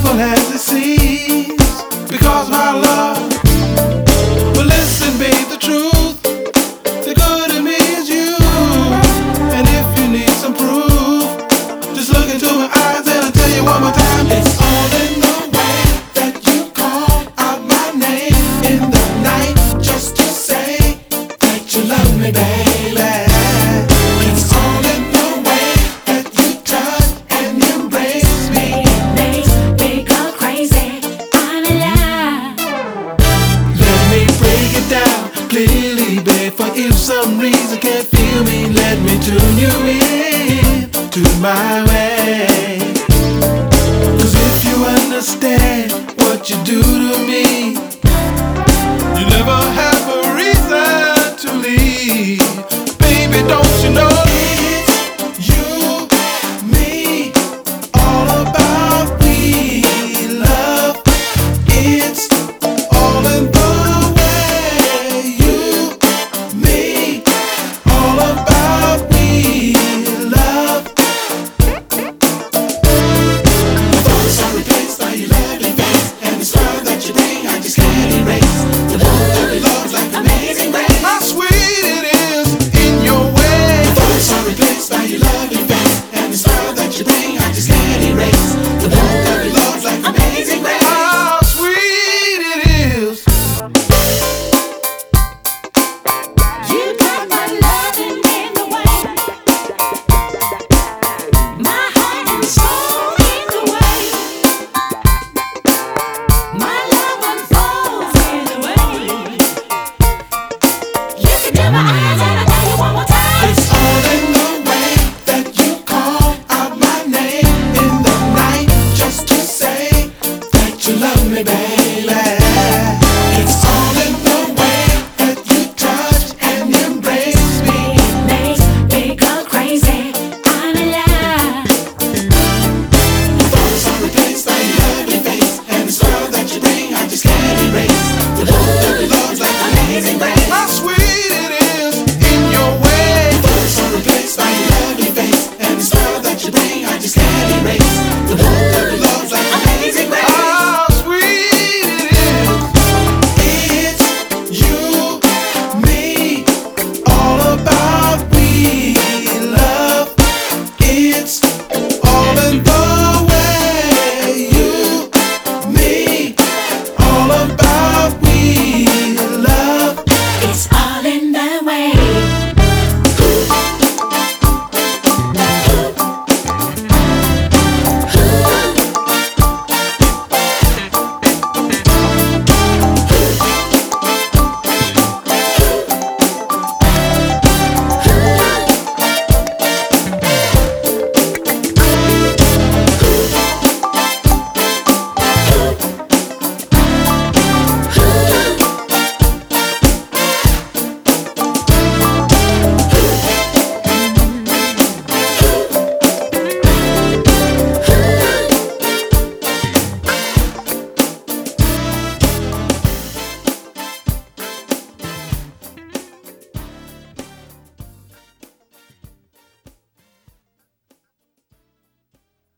simple as it seems, because my love. But listen, babe, the truth, the good in me is you. And if you need some proof, just look into my eyes and I'll tell you one more time. It's all in the way that you call out my name in the night, just to say that you love me, baby. It's all in the way that you touch and embrace me. Makes me go crazy. I'm in love. Let me break it down clearly, babe. For if some reason can't feel me, let me tune you in to my way. 'Cause if you understand what you do to me, you never have a reason to leave. Baby, don't you know it's you, me, all about we love. It's all in the way you, me, all about we love. My thoughts are replaced by your lovely face, and the smile that you bring I just can't erase. The love that we love like amazing grace. How sweet it is in your way. My thoughts are replaced by your lovely face, and the smile that you bring I just can't erase. The love that we love like amazing grace. How sweet it is. You got my loving in the way, my heart and soul in the way, my love unfolds in the way. Look into my eyes and I'll tell you one more time. It's all in the way that you call out my name in the night, just to say that you love me, babe.